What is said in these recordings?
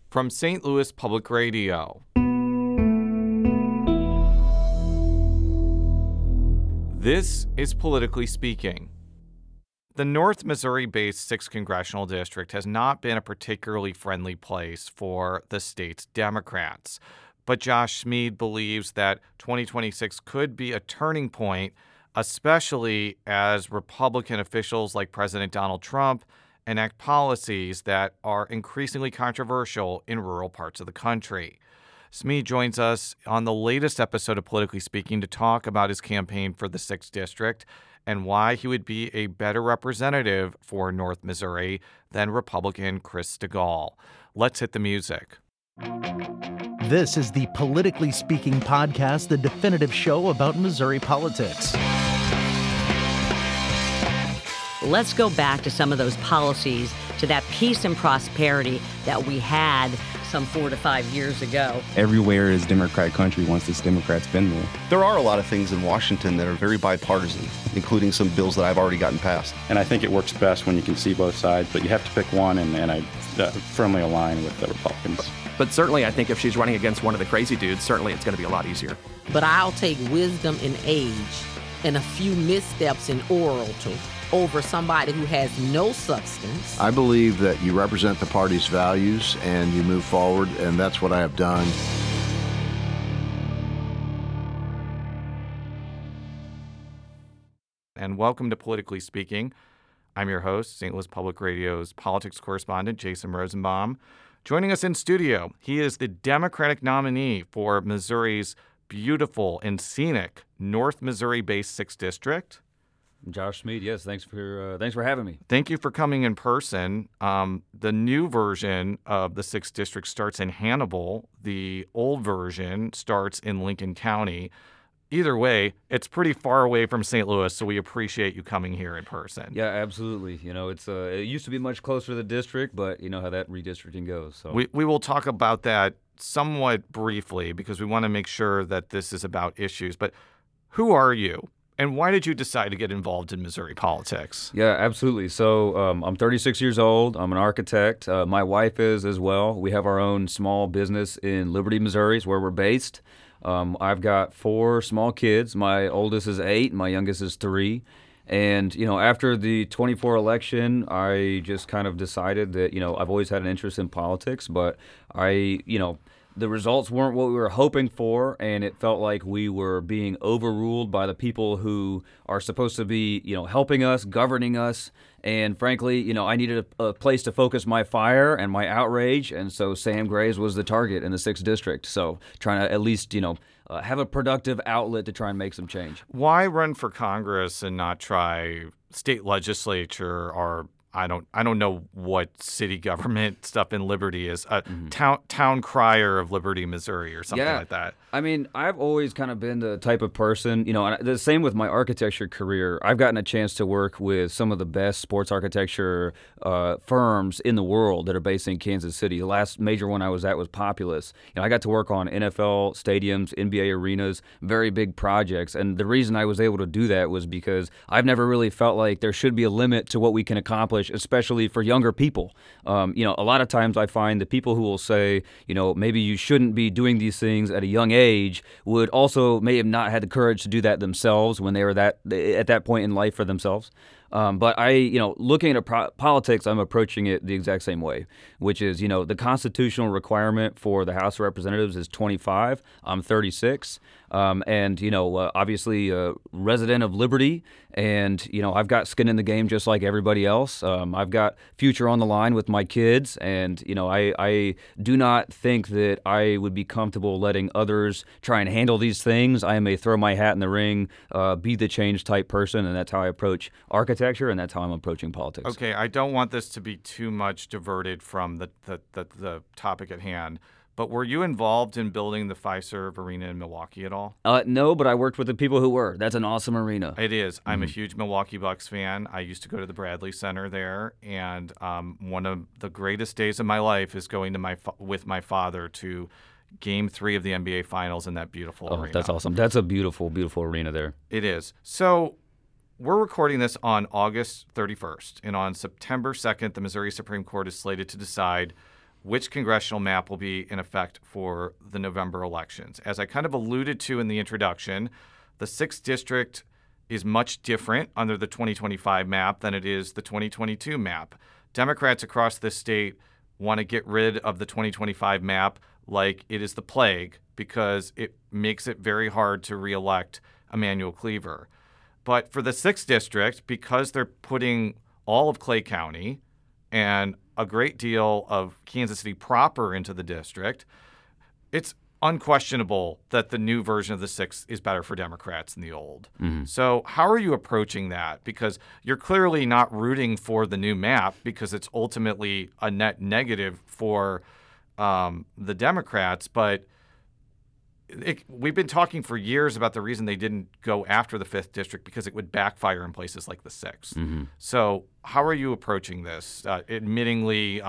From St. Louis Public Radio. This is Politically Speaking. The North Missouri-based 6th Congressional District has not been a particularly friendly place for the state's Democrats. But Josh Smead believes that 2026 could be a turning point, especially as Republican officials like President Donald Trump enact policies that are increasingly controversial in rural parts of the country. Smead joins us on the latest episode of Politically Speaking to talk about his campaign for the 6th District and why he would be a better representative for North Missouri than Republican Chris Stigall. Let's hit the music. This is the Politically Speaking podcast, the definitive show about Missouri politics. Let's go back to some of those policies, to that peace and prosperity that we had some 4 to 5 years ago. Everywhere is Democratic country once this Democrat's been there. There are a lot of things in Washington that are very bipartisan, including some bills that I've already gotten passed. And I think it works best when you can see both sides, but you have to pick one, and I firmly align with the Republicans. But certainly, I think if she's running against one of the crazy dudes, certainly it's going to be a lot easier. But I'll take wisdom in age and a few missteps in oral over somebody who has no substance. I believe that you represent the party's values and you move forward, and that's what I have done. And welcome to Politically Speaking. I'm your host, St. Louis Public Radio's politics correspondent, Jason Rosenbaum. Joining us in studio, he is the Democratic nominee for Missouri's beautiful and scenic North Missouri-based 6th District. Josh Smead, yes, thanks for having me. Thank you for coming in person. The new version of the 6th District starts in Hannibal. The old version starts in Lincoln County. Either way, it's pretty far away from St. Louis, so we appreciate you coming here in person. Yeah, absolutely. You know, it used to be much closer to the district, but you know how that redistricting goes. So we will talk about that somewhat briefly because we want to make sure that this is about issues. But who are you? And why did you decide to get involved in Missouri politics? Yeah, absolutely. So I'm 36 years old. I'm an architect. My wife is as well. We have our own small business in Liberty, Missouri, is where we're based. I've got 4 small kids. My oldest is 8. My youngest is 3. And, you know, after the 24 election, I just kind of decided that, you know, I've always had an interest in politics, but the results weren't what we were hoping for, and it felt like we were being overruled by the people who are supposed to be, you know, helping us, governing us. And frankly, you know, I needed a place to focus my fire and my outrage, and so Sam Graves was the target in the 6th District. So trying to at least, you know, have a productive outlet to try and make some change. Why run for Congress and not try state legislature or I don't know what city government stuff in Liberty is. Town crier of Liberty, Missouri, or something like that. I mean, I've always kind of been the type of person, you know, and the same with my architecture career. I've gotten a chance to work with some of the best sports architecture firms in the world that are based in Kansas City. The last major one I was at was Populous. You know, I got to work on NFL stadiums, NBA arenas, very big projects. And the reason I was able to do that was because I've never really felt like there should be a limit to what we can accomplish, especially for younger people. You know, a lot of times I find the people who will say, you know, maybe you shouldn't be doing these things at a young age would also may have not had the courage to do that themselves when they were at that point in life for themselves. But looking at politics, I'm approaching it the exact same way, which is, you know, the constitutional requirement for the House of Representatives is 25. I'm 36. And, you know, obviously a resident of Liberty. And, you know, I've got skin in the game just like everybody else. I've got future on the line with my kids. And, you know, I do not think that I would be comfortable letting others try and handle these things. I am a throw my hat in the ring, be the change type person. And that's how I approach architecture. And that's how I'm approaching politics. Okay, I don't want this to be too much diverted from the topic at hand. But were you involved in building the Fiserv Arena in Milwaukee at all? No, but I worked with the people who were. That's an awesome arena. It is. I'm a huge Milwaukee Bucks fan. I used to go to the Bradley Center there, and one of the greatest days of my life is going to with my father to Game 3 of the NBA Finals in that beautiful arena. That's awesome. That's a beautiful, beautiful arena there. It is. So we're recording this on August 31st, and on September 2nd, the Missouri Supreme Court is slated to decide which congressional map will be in effect for the November elections. As I kind of alluded to in the introduction, the 6th district is much different under the 2025 map than it is the 2022 map. Democrats across this state want to get rid of the 2025 map like it is the plague because it makes it very hard to reelect Emanuel Cleaver. But for the 6th district, because they're putting all of Clay County and a great deal of Kansas City proper into the district, it's unquestionable that the new version of the 6th is better for Democrats than the old. So how are you approaching that? Because you're clearly not rooting for the new map because it's ultimately a net negative for the Democrats. But we've been talking for years about the reason they didn't go after the 5th district because it would backfire in places like the 6th. So how are you approaching this, admittingly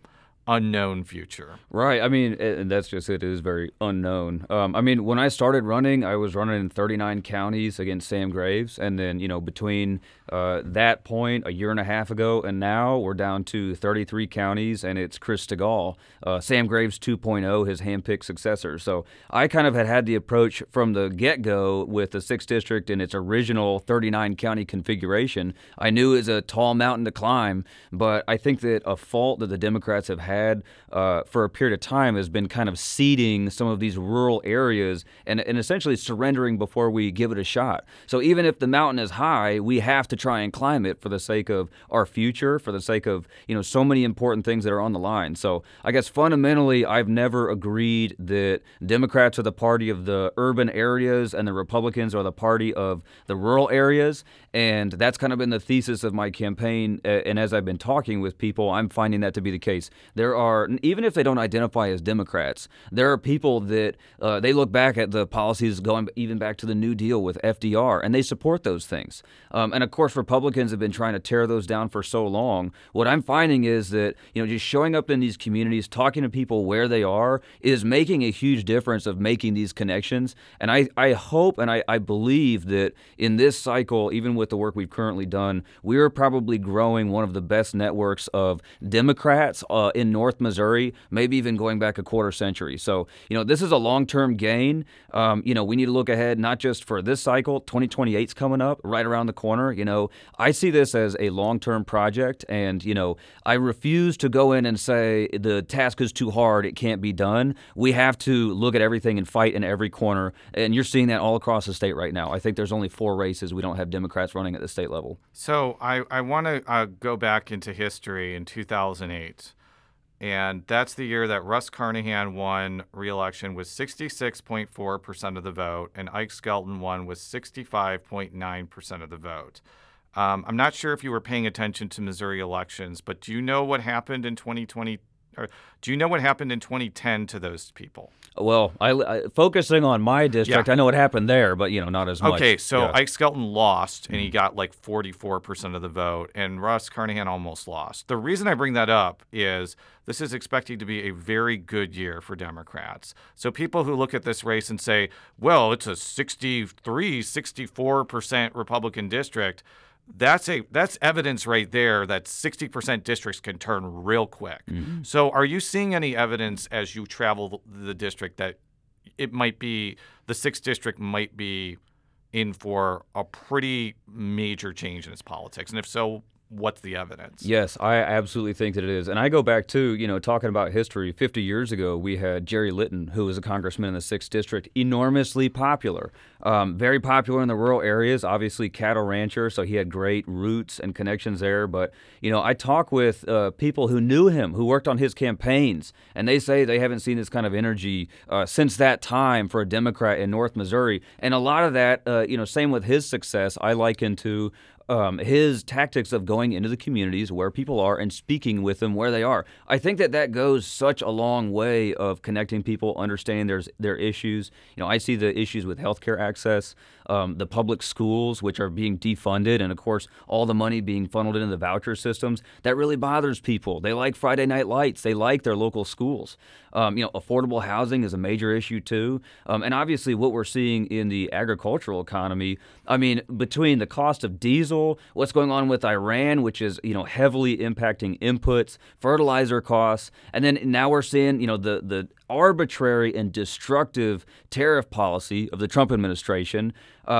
unknown future? Right. I mean, and that's just it. It is very unknown. I mean, when I started running, I was running in 39 counties against Sam Graves. And then, between that point a year and a half ago and now, we're down to 33 counties, and it's Chris Stegall, Sam Graves 2.0, his handpicked successor. So I kind of had the approach from the get-go with the 6th district in its original 39 county configuration. I knew it was a tall mountain to climb, but I think that a fault that the Democrats have had for a period of time has been kind of seeding some of these rural areas and essentially surrendering before we give it a shot. So even if the mountain is high, we have to try and climb it for the sake of our future, for the sake of, so many important things that are on the line. So I guess fundamentally, I've never agreed that Democrats are the party of the urban areas and the Republicans are the party of the rural areas. And that's kind of been the thesis of my campaign. And as I've been talking with people, I'm finding that to be the case. There are, even if they don't identify as Democrats, there are people that they look back at the policies going even back to the New Deal with FDR, and they support those things. And of course, Republicans have been trying to tear those down for so long. What I'm finding is that, just showing up in these communities, talking to people where they are, is making a huge difference of making these connections. And I hope and I believe that in this cycle, even with the work we've currently done, we are probably growing one of the best networks of Democrats in North Missouri, maybe even going back a quarter century. So, this is a long-term gain. We need to look ahead, not just for this cycle. 2028's coming up right around the corner. I see this as a long-term project, and, I refuse to go in and say the task is too hard, it can't be done. We have to look at everything and fight in every corner, and you're seeing that all across the state right now. I think there's only 4 races we don't have Democrats running at the state level. So I want to go back into history in 2008. And that's the year that Russ Carnahan won re-election with 66.4% of the vote, and Ike Skelton won with 65.9% of the vote. I'm not sure if you were paying attention to Missouri elections, but do you know what happened in 2020? Or do you know what happened in 2010 to those people? Well, I focusing on my district, I know what happened there, but not as much. Okay, so Ike Skelton lost, and he got like 44% of the vote, and Russ Carnahan almost lost. The reason I bring that up is this is expected to be a very good year for Democrats. So people who look at this race and say, well, it's a 64% Republican district, that's evidence right there that 60% districts can turn real quick. So are you seeing any evidence as you travel the district that it might be the 6th district might be in for a pretty major change in its politics? And if so, what's the evidence? Yes, I absolutely think that it is. And I go back to, talking about history. 50 years ago, we had Jerry Litton, who was a congressman in the 6th district, enormously popular. Very popular in the rural areas, obviously cattle rancher, so he had great roots and connections there. But, I talk with people who knew him, who worked on his campaigns, and they say they haven't seen this kind of energy since that time for a Democrat in North Missouri. And a lot of that, same with his success, I liken to his tactics of going into the communities where people are and speaking with them where they are. I think that goes such a long way of connecting people, understanding their issues. I see the issues with healthcare access, the public schools, which are being defunded, and of course, all the money being funneled into the voucher systems. That really bothers people. They like Friday night lights. They like their local schools. Affordable housing is a major issue too. And obviously what we're seeing in the agricultural economy, between the cost of diesel diesel, what's going on with Iran, which is, heavily impacting inputs, fertilizer costs, and then now we're seeing, the arbitrary and destructive tariff policy of the Trump administration.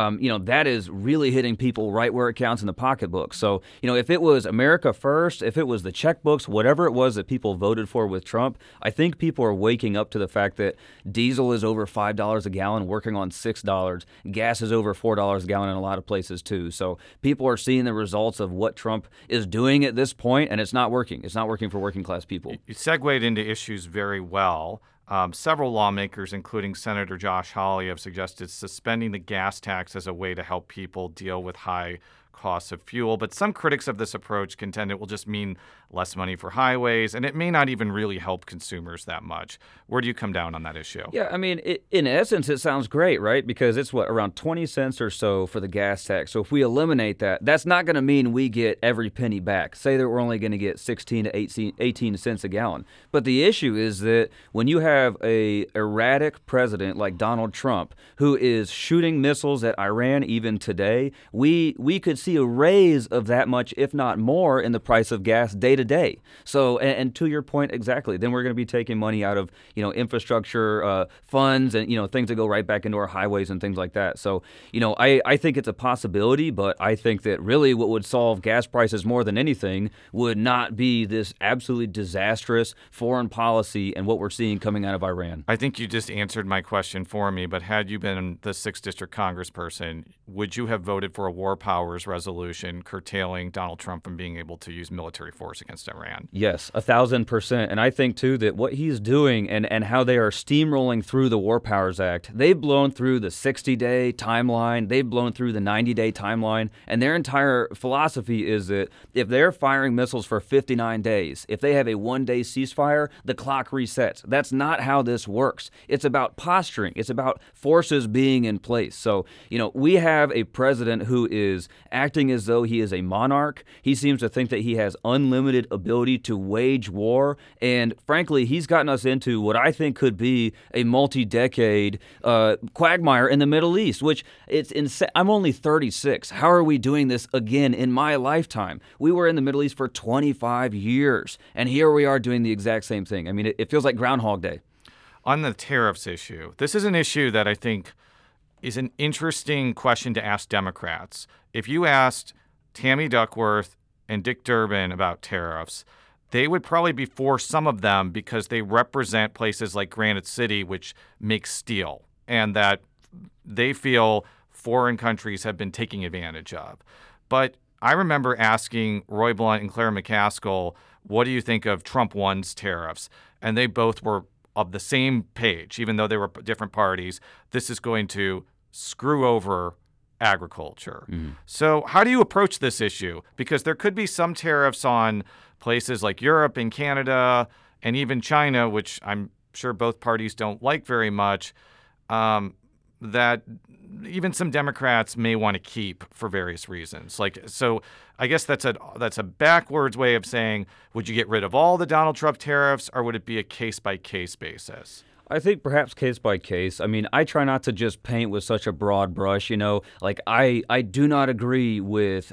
That is really hitting people right where it counts in the pocketbook. So, if it was America first, if it was the checkbooks, whatever it was that people voted for with Trump, I think people are waking up to the fact that diesel is over $5 a gallon, working on $6. Gas is over $4 a gallon in a lot of places too. So people are seeing the results of what Trump is doing at this point, and it's not working. It's not working for working class people. You segued into issues very well. Several lawmakers, including Senator Josh Hawley, have suggested suspending the gas tax as a way to help people deal with high costs of fuel. But some critics of this approach contend it will just mean less money for highways, and it may not even really help consumers that much. Where do you come down on that issue? Yeah, I mean, in essence, it sounds great, right? Because it's around 20 cents or so for the gas tax. So if we eliminate that, that's not going to mean we get every penny back. Say that we're only going to get 16 to 18 cents a gallon. But the issue is that when you have a erratic president like Donald Trump, who is shooting missiles at Iran even today, we could see a raise of that much, if not more, in the price of gas day to day. So, and to your point exactly, then we're going to be taking money out of, infrastructure funds and, things that go right back into our highways and things like that. So, I think it's a possibility, but I think that really what would solve gas prices more than anything would not be this absolutely disastrous foreign policy and what we're seeing coming out of Iran. I think you just answered my question for me, but had you been the 6th District Congressperson, would you have voted for a war powers resolution curtailing Donald Trump from being able to use military force against Iran? Yes, 1,000%. And I think, too, that what he's doing and how they are steamrolling through the War Powers Act, they've blown through the 60-day timeline, they've blown through the 90-day timeline, and their entire philosophy is that if they're firing missiles for 59 days, if they have a one-day ceasefire, the clock resets. That's not how this works. It's about posturing. It's about forces being in place. So, we have a president who is acting as though he is a monarch. He seems to think that he has unlimited ability to wage war. And frankly, he's gotten us into what I think could be a multi-decade quagmire in the Middle East, which it's insane. I'm only 36. How are we doing this again in my lifetime? We were in the Middle East for 25 years, and here we are doing the exact same thing. I mean, it feels like Groundhog Day. On the tariffs issue, this is an issue that I think is an interesting question to ask Democrats. If you asked Tammy Duckworth and Dick Durbin about tariffs, they would probably be for some of them because they represent places like Granite City, which make steel, and that they feel foreign countries have been taking advantage of. But I remember asking Roy Blunt and Claire McCaskill, what do you think of Trump 1's tariffs? And they both were of the same page, even though they were different parties. This is going to screw over agriculture. So how do you approach this issue? Because there could be some tariffs on places like Europe and Canada and even China, which I'm sure both parties don't like very much, that even some Democrats may want to keep for various reasons. So I guess that's a backwards way of saying, would you get rid of all the Donald Trump tariffs, or would it be a case-by-case basis? I think perhaps case by case. I mean, I try not to just paint with such a broad brush, I do not agree with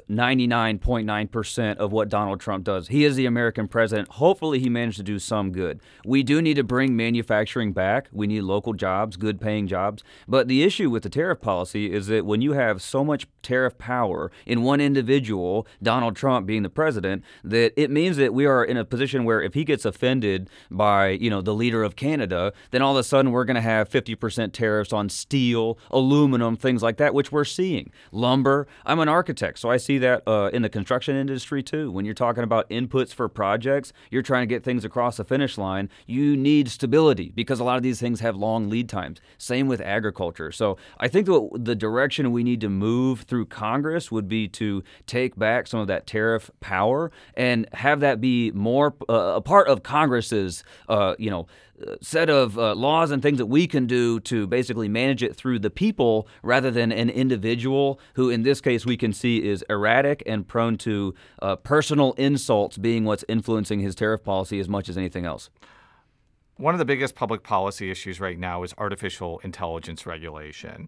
99.9% of what Donald Trump does. He is the American president. Hopefully he managed to do some good. We do need to bring manufacturing back. We need local jobs, good paying jobs. But the issue with the tariff policy is that when you have so much tariff power in one individual, Donald Trump being the president, that it means that we are in a position where if he gets offended by, the leader of Canada, then all of a sudden we're going to have 50% tariffs on steel, aluminum, things like that, which we're seeing. Lumber. I'm an architect, so I see that in the construction industry too. When you're talking about inputs for projects, you're trying to get things across the finish line, you need stability because a lot of these things have long lead times. Same with agriculture. So I think the direction we need to move through Congress would be to take back some of that tariff power and have that be more a part of Congress's, set of laws and things that we can do to basically manage it through the people rather than an individual who, in this case, we can see is erratic and prone to personal insults being what's influencing his tariff policy as much as anything else. One of the biggest public policy issues right now is artificial intelligence regulation.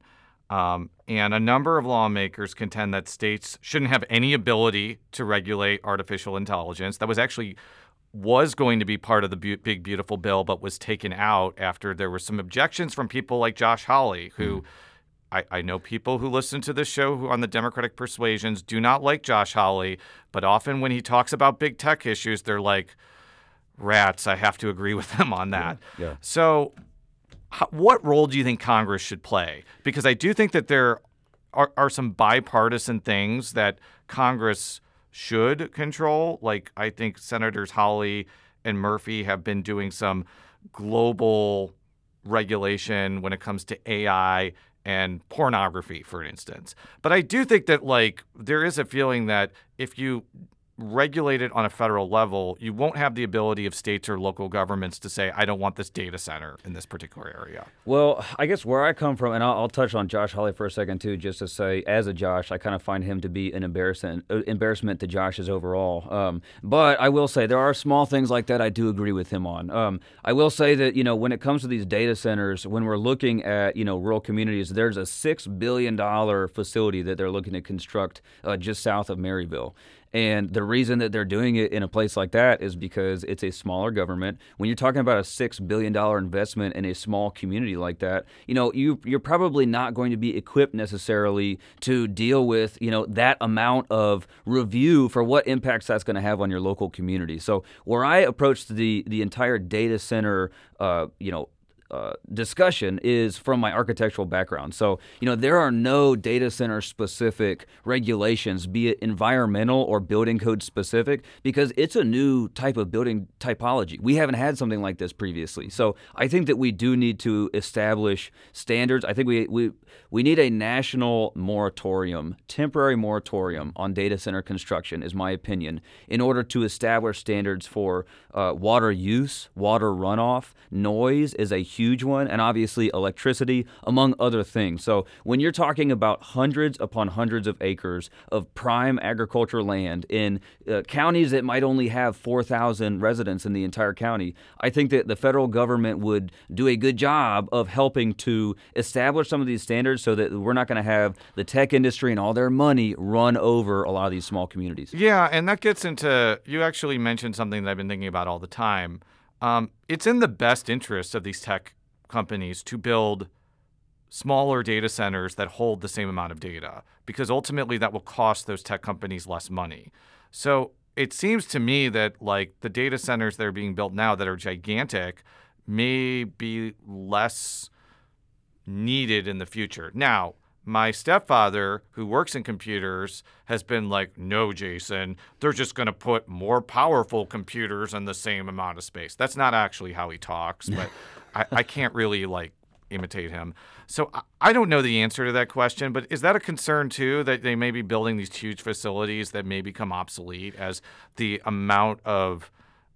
And a number of lawmakers contend that states shouldn't have any ability to regulate artificial intelligence. That was going to be part of the big, beautiful bill, but was taken out after there were some objections from people like Josh Hawley, who I know people who listen to this show who on the Democratic persuasions do not like Josh Hawley, but often when he talks about big tech issues, they're like, rats, I have to agree with them on that. Yeah. So what role do you think Congress should play? Because I do think that there are some bipartisan things that Congress should control. Like, I think Senators Hawley and Murphy have been doing some global regulation when it comes to AI and pornography, for instance. But I do think that, like, there is a feeling that if you regulate it on a federal level, you won't have the ability of states or local governments to say, I don't want this data center in this particular area. Well, I guess where I come from, and I'll touch on Josh Hawley for a second too, just to say, as a Josh, I kind of find him to be an embarrassment to Josh's overall. But I will say there are small things like that I do agree with him on. I will say that, when it comes to these data centers, when we're looking at, rural communities, there's a $6 billion facility that they're looking to construct just south of Maryville. And the reason that they're doing it in a place like that is because it's a smaller government. When you're talking about a $6 billion investment in a small community like that, you're probably not going to be equipped necessarily to deal with, that amount of review for what impacts that's going to have on your local community. So where I approached the entire data center, discussion is from my architectural background. So, there are no data center specific regulations, be it environmental or building code specific, because it's a new type of building typology. We haven't had something like this previously. So I think that we do need to establish standards. I think we need a national temporary moratorium on data center construction, is my opinion, in order to establish standards for water use, water runoff. Noise is a huge one, and obviously electricity, among other things. So when you're talking about hundreds upon hundreds of acres of prime agricultural land in counties that might only have 4,000 residents in the entire county, I think that the federal government would do a good job of helping to establish some of these standards so that we're not going to have the tech industry and all their money run over a lot of these small communities. Yeah, and that gets into, you actually mentioned something that I've been thinking about all the time. It's in the best interest of these tech companies to build smaller data centers that hold the same amount of data, because ultimately that will cost those tech companies less money. So it seems to me that, like, the data centers that are being built now that are gigantic may be less needed in the future. Now, my stepfather, who works in computers, has been like, no, Jason, they're just going to put more powerful computers in the same amount of space. That's not actually how he talks, but I can't really, imitate him. So I don't know the answer to that question, but is that a concern, too, that they may be building these huge facilities that may become obsolete as the amount of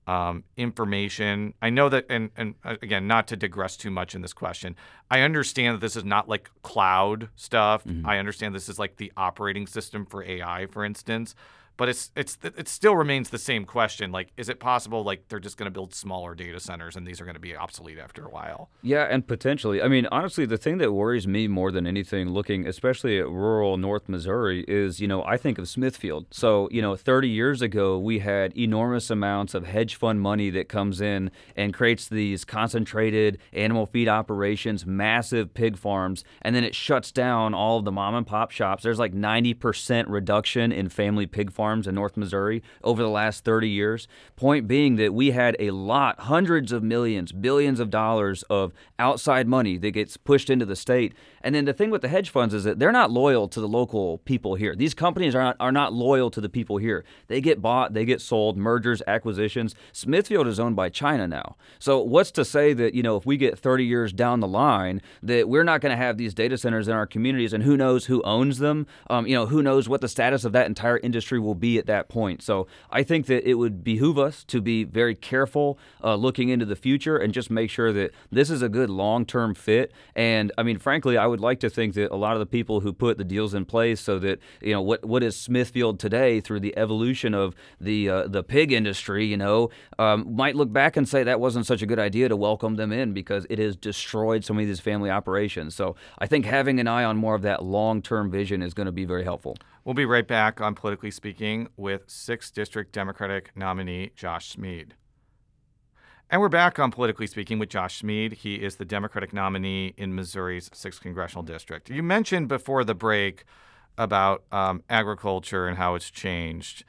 information? I know that, and again, not to digress too much in this question, I understand that this is not like cloud stuff. Mm-hmm. I understand this is like the operating system for AI, for instance. But it still remains the same question. Like, is it possible, they're just going to build smaller data centers and these are going to be obsolete after a while? Yeah, and potentially. I mean, honestly, the thing that worries me more than anything, looking especially at rural North Missouri, is, I think of Smithfield. So, 30 years ago, we had enormous amounts of hedge fund money that comes in and creates these concentrated animal feed operations, massive pig farms, and then it shuts down all of the mom and pop shops. There's 90% reduction in family pig farms in North Missouri over the last 30 years. Point being that we had hundreds of millions, billions of dollars of outside money that gets pushed into the state. And then the thing with the hedge funds is that they're not loyal to the local people here. These companies are not loyal to the people here. They get bought, they get sold, mergers, acquisitions. Smithfield is owned by China now. So what's to say that, if we get 30 years down the line, that we're not going to have these data centers in our communities, and who knows who owns them? Who knows what the status of that entire industry will be at that point. So I think that it would behoove us to be very careful looking into the future and just make sure that this is a good long-term fit. And I mean, frankly, I would like to think that a lot of the people who put the deals in place so that, you know, what is Smithfield today through the evolution of the pig industry, you know, might look back and say that wasn't such a good idea to welcome them in because it has destroyed so many of these family operations. So I think having an eye on more of that long-term vision is going to be very helpful. We'll be right back on Politically Speaking with 6th District Democratic nominee Josh Smead. And we're back on Politically Speaking with Josh Smead. He is the Democratic nominee in Missouri's 6th Congressional District. You mentioned before the break about agriculture and how it's changed.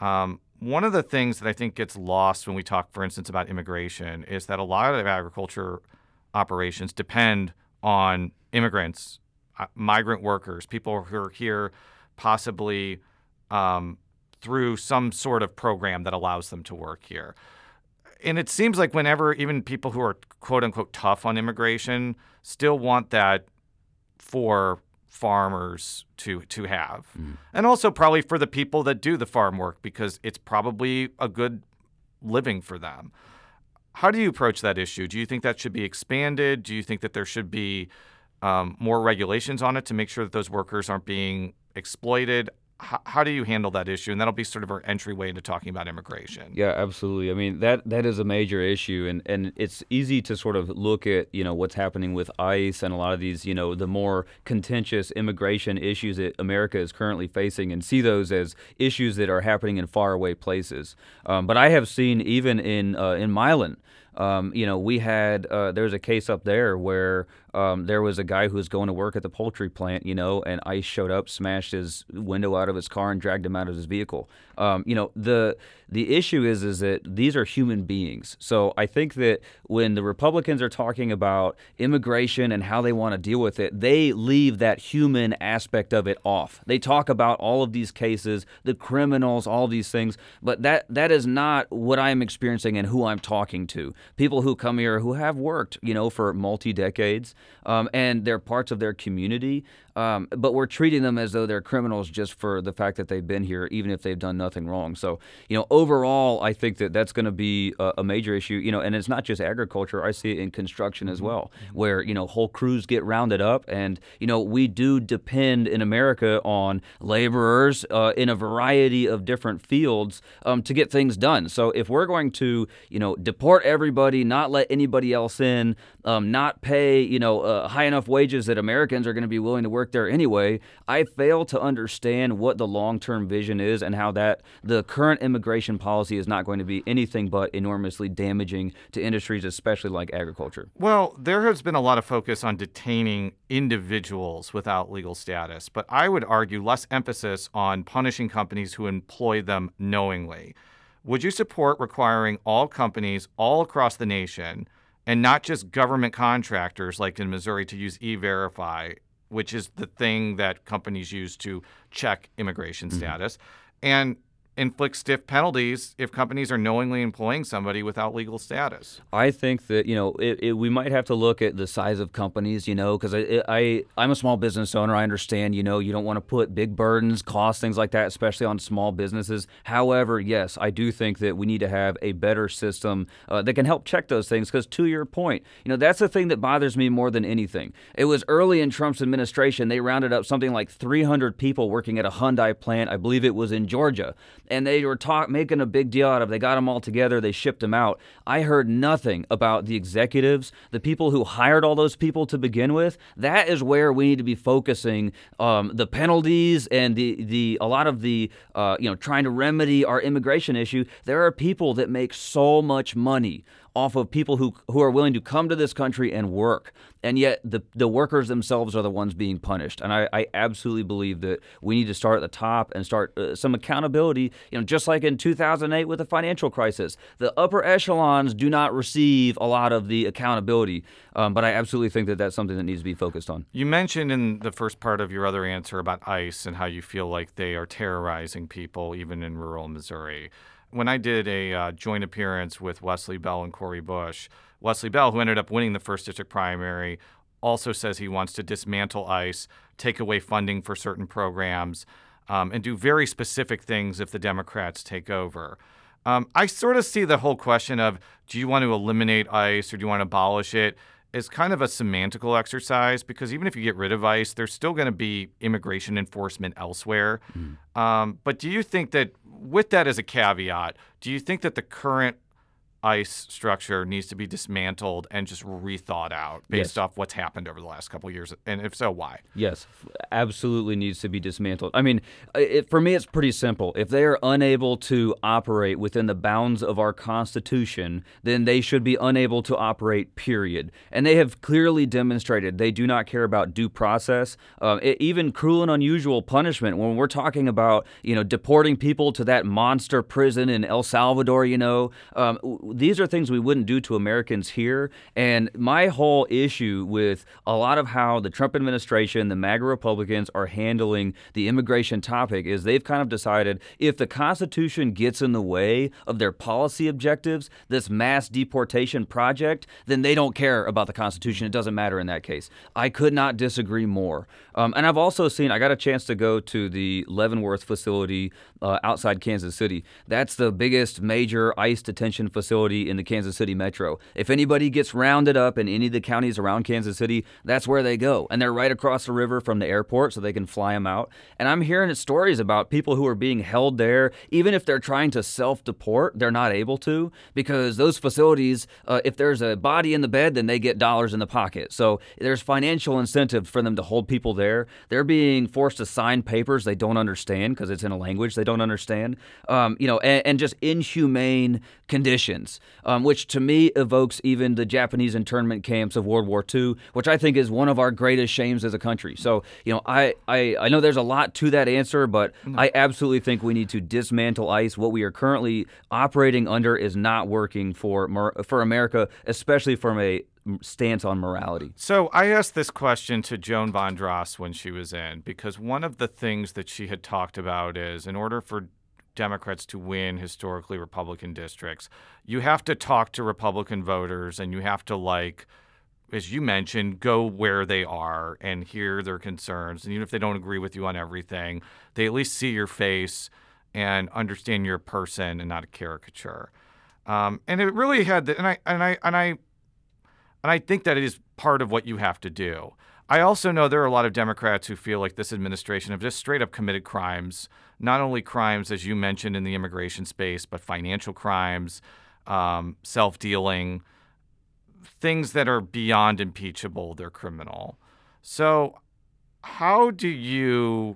One of the things that I think gets lost when we talk, for instance, about immigration is that a lot of agriculture operations depend on immigrants, migrant workers, people who are here possibly through some sort of program that allows them to work here. And it seems like whenever even people who are quote unquote tough on immigration still want that for farmers to have. And also probably for the people that do the farm work because it's probably a good living for them. How do you approach that issue? Do you think that should be expanded? Do you think that there should be more regulations on it to make sure that those workers aren't being exploited? How do you handle that issue? And that'll be sort of our entryway into talking about immigration. Yeah, absolutely. I mean, that is a major issue, and it's easy to sort of look at, you know, what's happening with ICE and a lot of these, you know, the more contentious immigration issues that America is currently facing and see those as issues that are happening in faraway places. But I have seen even in Milan, you know, we had there's a case up there where there was a guy who was going to work at the poultry plant, you know, and ICE showed up, smashed his window out of his car, and dragged him out of his vehicle. You know, the issue is that these are human beings. So I think that when the Republicans are talking about immigration and how they want to deal with it, they leave that human aspect of it off. They talk about all of these cases, the criminals, all these things, but that is not what I'm experiencing and who I'm talking to. People who come here who have worked, you know, for multi-decades, and they're parts of their community, but we're treating them as though they're criminals just for the fact that they've been here, even if they've done nothing wrong. So, you know, overall, I think that that's going to be a major issue, you know, and it's not just agriculture. I see it in construction as well, where, you know, whole crews get rounded up. And, you know, we do depend in America on laborers in a variety of different fields to get things done. So if we're going to, you know, deport everybody, not let anybody else in, not pay, you know, high enough wages that Americans are going to be willing to work there anyway, I fail to understand what the long-term vision is and how that the current immigration policy is not going to be anything but enormously damaging to industries, especially like agriculture. Well, there has been a lot of focus on detaining individuals without legal status, but I would argue less emphasis on punishing companies who employ them knowingly. Would you support requiring all companies all across the nation, and not just government contractors like in Missouri, to use E-Verify, which is the thing that companies use to check immigration status, and inflict stiff penalties if companies are knowingly employing somebody without legal status? I think that, you know, we might have to look at the size of companies, you know, because I'm a small business owner. I understand, you know, you don't want to put big burdens, costs, things like that, especially on small businesses. However, yes, I do think that we need to have a better system that can help check those things, because to your point, you know, that's the thing that bothers me more than anything. It was early in Trump's administration, they rounded up something like 300 people working at a Hyundai plant. I believe it was in Georgia. And they were making a big deal out of it. They got them all together. They shipped them out. I heard nothing about the executives, the people who hired all those people to begin with. That is where we need to be focusing the penalties and a lot of the you know, trying to remedy our immigration issue. There are people that make so much money off of people who are willing to come to this country and work. And yet the workers themselves are the ones being punished. And I absolutely believe that we need to start at the top and start some accountability, you know, just like in 2008 with the financial crisis. The upper echelons do not receive a lot of the accountability, but I absolutely think that that's something that needs to be focused on. You mentioned in the first part of your other answer about ICE and how you feel like they are terrorizing people even in rural Missouri. When I did a joint appearance with Wesley Bell and Cori Bush, Wesley Bell, who ended up winning the 1st District primary, also says he wants to dismantle ICE, take away funding for certain programs. and do very specific things if the Democrats take over. I sort of see the whole question of, do you want to eliminate ICE or do you want to abolish it, as kind of a semantical exercise, because even if you get rid of ICE, there's still going to be immigration enforcement elsewhere. But do you think that, with that as a caveat, do you think that the current ICE structure needs to be dismantled and just rethought out based off what's happened over the last couple of years? And if so, why? Yes, absolutely needs to be dismantled. I mean, for me, it's pretty simple. If they are unable to operate within the bounds of our Constitution, then they should be unable to operate, period. And they have clearly demonstrated they do not care about due process, even cruel and unusual punishment. When we're talking about, deporting people to that monster prison in El Salvador, these are things we wouldn't do to Americans here. And my whole issue with a lot of how the Trump administration, the MAGA Republicans are handling the immigration topic is they've kind of decided if the Constitution gets in the way of their policy objectives, this mass deportation project, then they don't care about the Constitution. It doesn't matter in that case. I could not disagree more. And I've also seen, I got a chance to go to the Leavenworth facility outside Kansas City. That's the biggest major ICE detention facility in the Kansas City metro. If anybody gets rounded up in any of the counties around Kansas City, that's where they go. And they're right across the river from the airport, so they can fly them out. And I'm hearing stories about people who are being held there. Even if they're trying to self-deport, they're not able to, because those facilities, if there's a body in the bed, then they get dollars in the pocket. So there's financial incentive for them to hold people there. They're being forced to sign papers they don't understand because it's in a language they don't understand, and just inhumane conditions, which to me evokes even the Japanese internment camps of World War II, which I think is one of our greatest shames as a country. So, I know there's a lot to that answer, but I absolutely think we need to dismantle ICE. What we are currently operating under is not working for America, especially from a stance on morality. So I asked this question to Joan Vondras when she was in, because one of the things that she had talked about is, in order for Democrats to win historically Republican districts, you have to talk to Republican voters and you have to, as you mentioned, go where they are and hear their concerns. And even if they don't agree with you on everything, they at least see your face and understand you're a person and not a caricature. And it really had and I think that it is part of what you have to do. I also know there are a lot of Democrats who feel like this administration have just straight up committed crimes, not only crimes, as you mentioned, in the immigration space, but financial crimes, self-dealing, things that are beyond impeachable. They're criminal. So how do you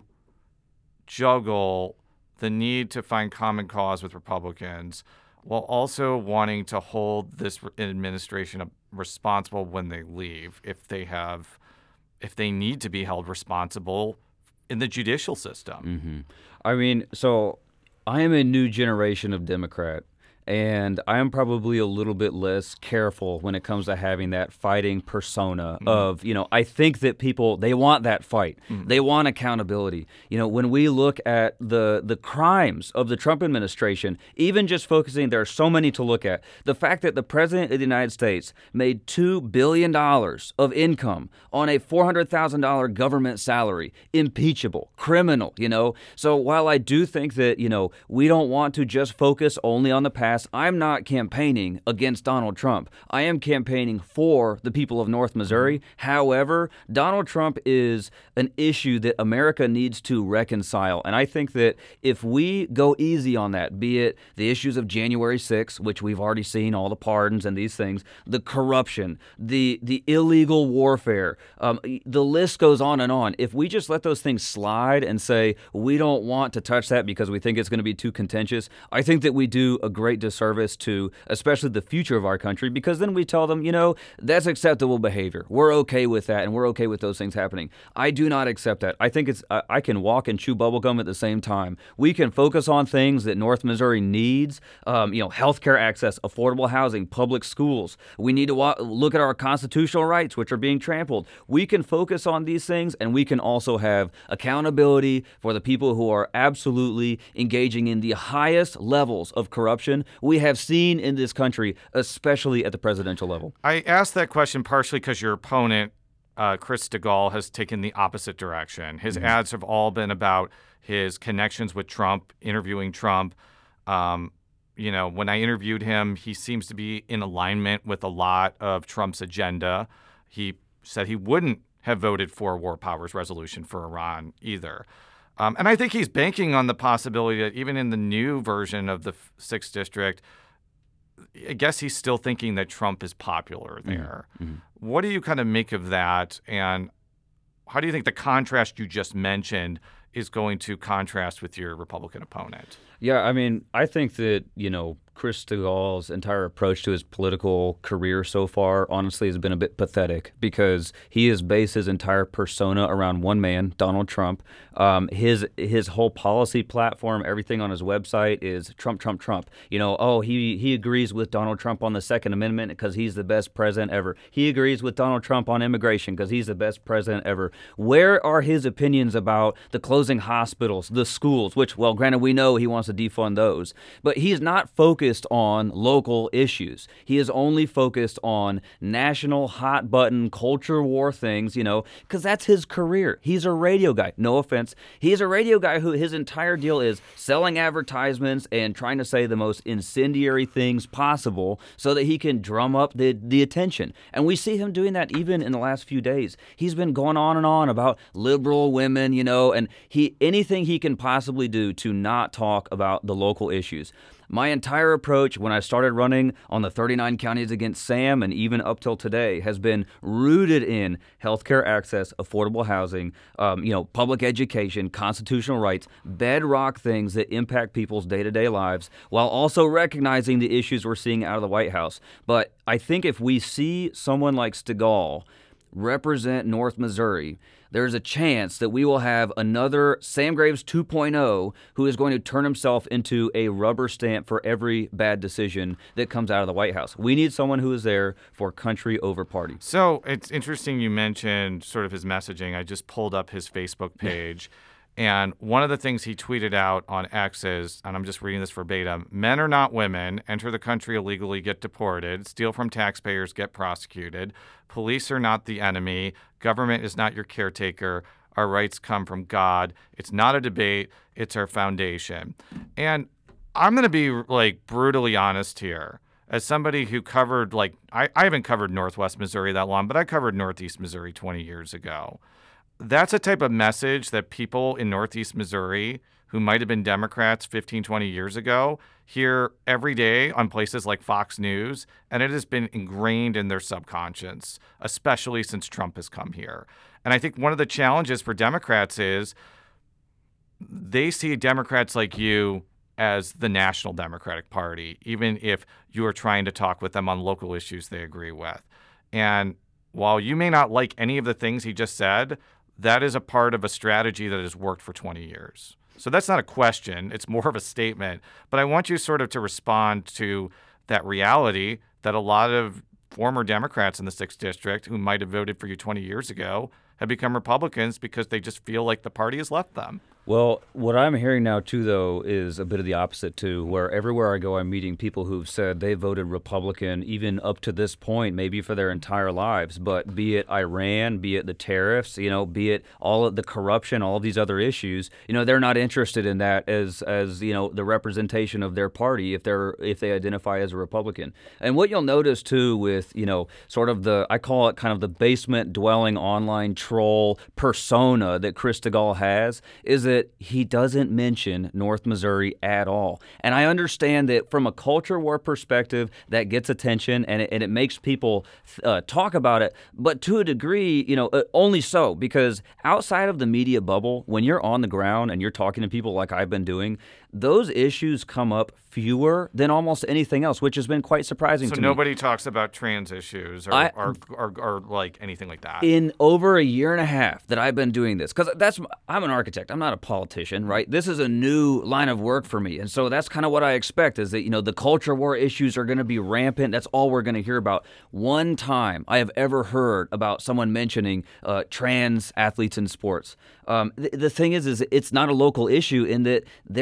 juggle the need to find common cause with Republicans while also wanting to hold this administration responsible when they leave, if they need to be held responsible in the judicial system? Mm-hmm. I mean, so I am a new generation of Democrat, and I am probably a little bit less careful when it comes to having that fighting persona of, I think that people, they want that fight. They want accountability. When we look at the crimes of the Trump administration, even just focusing, there are so many to look at. The fact that the president of the United States made $2 billion of income on a $400,000 government salary, impeachable, criminal, So while I do think that, we don't want to just focus only on the past, I'm not campaigning against Donald Trump. I am campaigning for the people of North Missouri. However, Donald Trump is an issue that America needs to reconcile. And I think that if we go easy on that, be it the issues of January 6th, which we've already seen, all the pardons and these things, the corruption, the illegal warfare, the list goes on and on. If we just let those things slide and say we don't want to touch that because we think it's going to be too contentious, I think that we do a great disservice to especially the future of our country, because then we tell them, that's acceptable behavior. We're okay with that, and we're okay with those things happening. I do not accept that. I think I can walk and chew bubblegum at the same time. We can focus on things that North Missouri needs, healthcare access, affordable housing, public schools. We need to look at our constitutional rights, which are being trampled. We can focus on these things, and we can also have accountability for the people who are absolutely engaging in the highest levels of corruption we have seen in this country, especially at the presidential level. I asked that question partially because your opponent Chris DeGaulle has taken the opposite direction. His ads have all been about his connections with Trump, interviewing Trump. When I interviewed him, he seems to be in alignment with a lot of Trump's agenda. He said he wouldn't have voted for a war powers resolution for Iran either. And I think he's banking on the possibility that even in the new version of the 6th District, I guess he's still thinking that Trump is popular there. What do you kind of make of that? And how do you think the contrast you just mentioned is going to contrast with your Republican opponent? Yeah, I mean, I think that, Chris DeGaulle's entire approach to his political career so far, honestly, has been a bit pathetic because he has based his entire persona around one man, Donald Trump. His whole policy platform, everything on his website is Trump, Trump, Trump. He agrees with Donald Trump on the Second Amendment because he's the best president ever. He agrees with Donald Trump on immigration because he's the best president ever. Where are his opinions about the closing hospitals, the schools, which, well, granted, we know he wants to defund those, but he's not focused on local issues. He is only focused on national hot button culture war things, because that's his career. He's a radio guy. No offense. He's a radio guy who his entire deal is selling advertisements and trying to say the most incendiary things possible so that he can drum up the attention. And we see him doing that even in the last few days. He's been going on and on about liberal women, and anything he can possibly do to not talk about the local issues. My entire approach when I started running on the 39 counties against Sam and even up till today has been rooted in healthcare access, affordable housing, public education, constitutional rights, bedrock things that impact people's day-to-day lives, while also recognizing the issues we're seeing out of the White House. But I think if we see someone like Stigall represent North Missouri, there's a chance that we will have another Sam Graves 2.0 who is going to turn himself into a rubber stamp for every bad decision that comes out of the White House. We need someone who is there for country over party. So it's interesting you mentioned sort of his messaging. I just pulled up his Facebook page. And one of the things he tweeted out on X is, and I'm just reading this verbatim, "Men are not women, enter the country illegally, get deported, steal from taxpayers, get prosecuted. Police are not the enemy. Government is not your caretaker. Our rights come from God. It's not a debate. It's our foundation." And I'm going to be brutally honest here. As somebody who covered, I haven't covered Northwest Missouri that long, but I covered Northeast Missouri 20 years ago. That's a type of message that people in Northeast Missouri who might have been Democrats 15, 20 years ago hear every day on places like Fox News, and it has been ingrained in their subconscious, especially since Trump has come here. And I think one of the challenges for Democrats is they see Democrats like you as the National Democratic Party, even if you are trying to talk with them on local issues they agree with. And while you may not like any of the things he just said, that is a part of a strategy that has worked for 20 years. So that's not a question. It's more of a statement. But I want you sort of to respond to that reality that a lot of former Democrats in the 6th District who might have voted for you 20 years ago have become Republicans because they just feel like the party has left them. Well, what I'm hearing now, too, though, is a bit of the opposite, too, where everywhere I go, I'm meeting people who've said they voted Republican even up to this point, maybe for their entire lives. But be it Iran, be it the tariffs, be it all of the corruption, all of these other issues, they're not interested in that as the representation of their party if they identify as a Republican. And what you'll notice, too, with, sort of I call it kind of the basement dwelling online troll persona that Chris DeGaulle has, is that he doesn't mention North Missouri at all. And I understand that from a culture war perspective, that gets attention and it makes people talk about it. But to a degree, only so, because outside of the media bubble, when you're on the ground and you're talking to people like I've been doing, those issues come up fewer than almost anything else, which has been quite surprising to me. So nobody talks about trans issues or like anything like that? In over a year and a half that I've been doing this, because I'm an architect. I'm not a politician, right? This is a new line of work for me. And so that's kind of what I expect is that, the culture war issues are going to be rampant. That's all we're going to hear about. One time I have ever heard about someone mentioning trans athletes in sports. The thing is it's not a local issue in that there are so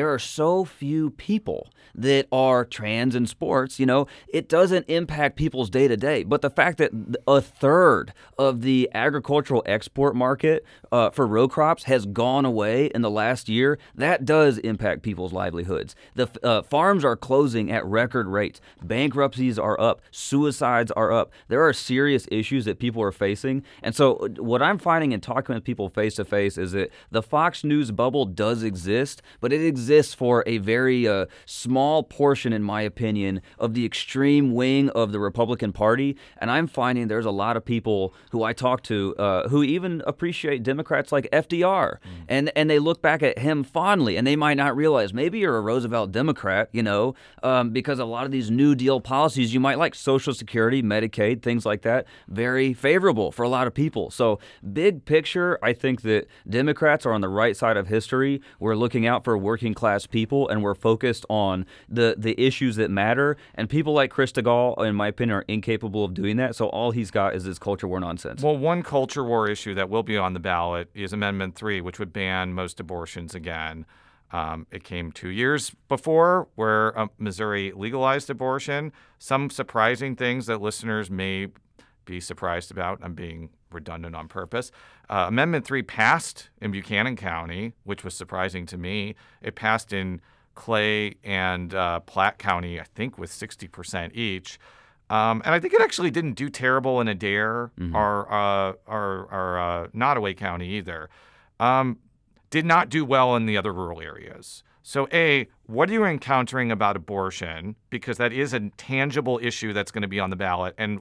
so few people that are trans in sports, it doesn't impact people's day to day. But the fact that a third of the agricultural export market for row crops has gone away in the last year, that does impact people's livelihoods. The farms are closing at record rates. Bankruptcies are up. Suicides are up. There are serious issues that people are facing. And so what I'm finding in talking with people face to face is that the Fox News bubble does exist, but it exists for a very small portion, in my opinion, of the extreme wing of the Republican Party. And I'm finding there's a lot of people who I talk to who even appreciate Democrats like FDR. And they look back at him fondly, and they might not realize maybe you're a Roosevelt Democrat, because a lot of these New Deal policies you might like, Social Security, Medicaid, things like that, very favorable for a lot of people. So big picture, I think that Democrats are on the right side of history. We're looking out for working class people, and we're focused on the issues that matter. And people like Chris DeGaulle, in my opinion, are incapable of doing that. So all he's got is this culture war nonsense. Well, one culture war issue that will be on the ballot is Amendment 3, which would ban most abortions again. It came 2 years before where Missouri legalized abortion. Some surprising things that listeners may be surprised about. I'm being redundant on purpose. Amendment 3 passed in Buchanan County, which was surprising to me. It passed in Clay and Platte County, I think, with 60% each. And I think it actually didn't do terrible in Adair or Nottoway County either. Did not do well in the other rural areas. So, A, what are you encountering about abortion? Because that is a tangible issue that's going to be on the ballot. And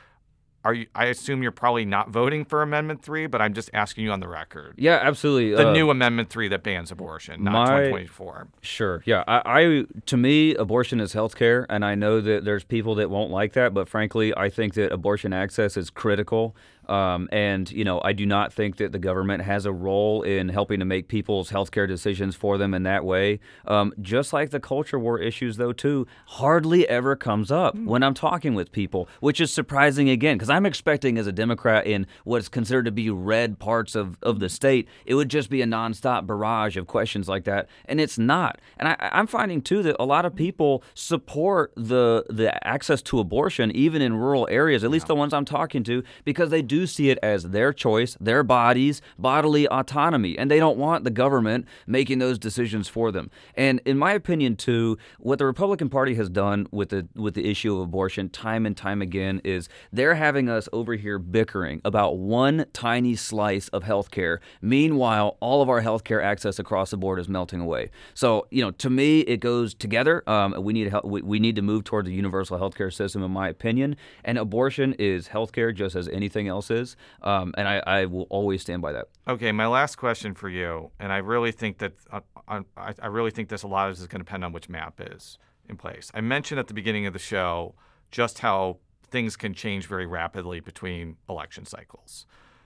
I assume you're probably not voting for Amendment 3, but I'm just asking you on the record. Yeah, absolutely. The new Amendment 3 that bans abortion, not 2024. Sure. Yeah. To me, abortion is healthcare, and I know that there's people that won't like that, but frankly, I think that abortion access is critical. And I do not think that the government has a role in helping to make people's healthcare decisions for them in that way. Just like the culture war issues, though, too, hardly ever comes up when I'm talking with people, which is surprising again, because I'm expecting as a Democrat in what's considered to be red parts of the state, it would just be a nonstop barrage of questions like that, and it's not. And I'm finding, too, that a lot of people support the access to abortion, even in rural areas, at least the ones I'm talking to, because they do see it as their choice, their bodies, bodily autonomy, and they don't want the government making those decisions for them. And in my opinion, too, what the Republican Party has done with the issue of abortion time and time again is they're having us over here bickering about one tiny slice of healthcare. Meanwhile, all of our healthcare access across the board is melting away. So, to me, it goes together. We need to move toward the universal healthcare system, in my opinion. And abortion is healthcare, just as anything else is. And I will always stand by that. Okay, my last question for you, and I really think that I really think this a lot is going to depend on which map is in place. I mentioned at the beginning of the show just how things can change very rapidly between election cycles.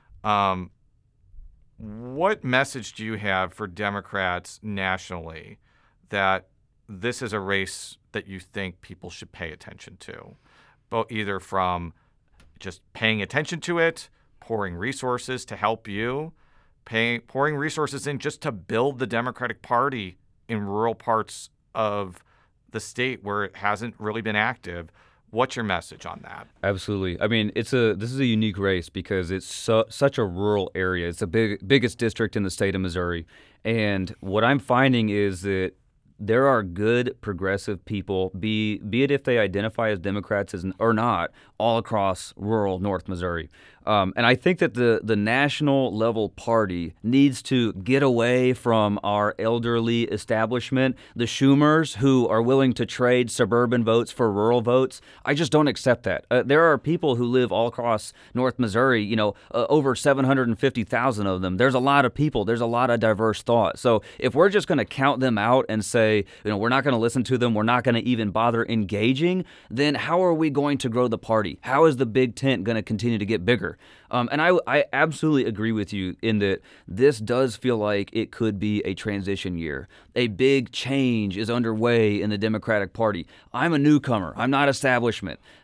What message do you have for Democrats nationally that this is a race that you think people should pay attention to, both either from just paying attention to it, pouring resources to help you, pouring resources in just to build the Democratic Party in rural parts of the state where it hasn't really been active? What's your message on that? Absolutely. I mean, this is a unique race because it's such a rural area. It's the biggest district in the state of Missouri. And what I'm finding is that there are good progressive people, be it if they identify as Democrats or not, all across rural North Missouri. And I think that the national level party needs to get away from our elderly establishment, the Schumers who are willing to trade suburban votes for rural votes. I just don't accept that. There are people who live all across North Missouri, over 750,000 of them. There's a lot of people. There's a lot of diverse thought. So if we're just going to count them out and say, we're not going to listen to them, we're not going to even bother engaging, then how are we going to grow the party? How is the big tent going to continue to get bigger? And I absolutely agree with you in that this does feel like it could be a transition year. A big change is underway in the Democratic Party. I'm a newcomer. I'm not establishment.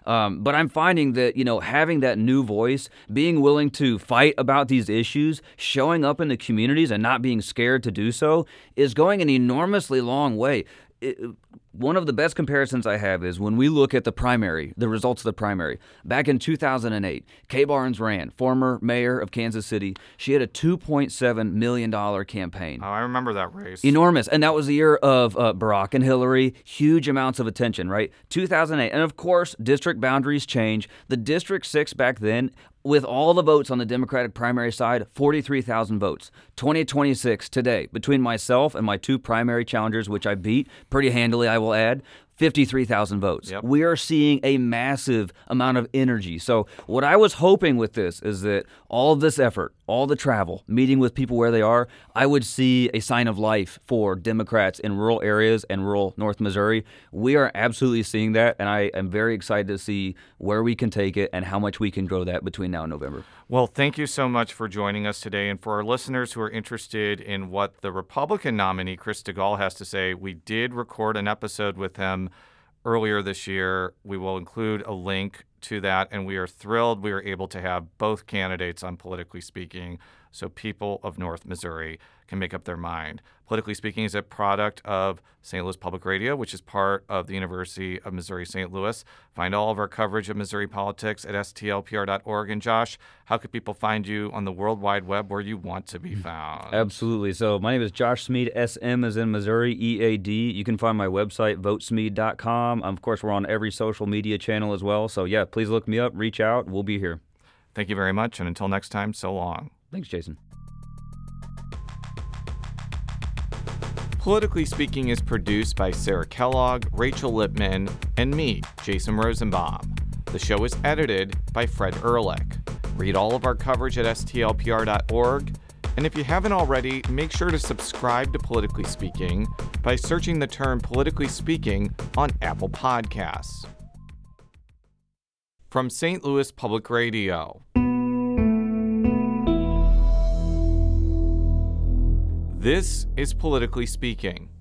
But I'm finding that, having that new voice, being willing to fight about these issues, showing up in the communities and not being scared to do so is going an enormously long way. One of the best comparisons I have is when we look at the results of the primary. Back in 2008, Kay Barnes ran, former mayor of Kansas City. She had a $2.7 million campaign. Oh, I remember that race. Enormous. And that was the year of Barack and Hillary. Huge amounts of attention, right? 2008. And of course, district boundaries change. The District 6 back then, with all the votes on the Democratic primary side, 43,000 votes. 2026 today, between myself and my two primary challengers, which I beat pretty handily, I will add, 53,000 votes. Yep. We are seeing a massive amount of energy. So what I was hoping with this is that all of this effort, all the travel, meeting with people where they are, I would see a sign of life for Democrats in rural areas and rural North Missouri. We are absolutely seeing that, and I am very excited to see where we can take it and how much we can grow that between now and November. Well, thank you so much for joining us today. And for our listeners who are interested in what the Republican nominee, Chris Degaulle, has to say, we did record an episode with him earlier this year. We will include a link to that, and we are thrilled we were able to have both candidates on Politically Speaking so people of North Missouri can make up their mind. Politically Speaking is a product of St. Louis Public Radio, which is part of the University of Missouri-St. Louis. Find all of our coverage of Missouri politics at stlpr.org. And Josh, how could people find you on the World Wide Web where you want to be found? Absolutely. So my name is Josh Smead, SM as in Missouri, EAD. You can find my website, votesmead.com. Of course, we're on every social media channel as well. So yeah, please look me up, reach out. We'll be here. Thank you very much. And until next time, so long. Thanks, Jason. Politically Speaking is produced by Sarah Kellogg, Rachel Lippman, and me, Jason Rosenbaum. The show is edited by Fred Ehrlich. Read all of our coverage at stlpr.org. And if you haven't already, make sure to subscribe to Politically Speaking by searching the term Politically Speaking on Apple Podcasts. From St. Louis Public Radio. This is Politically Speaking.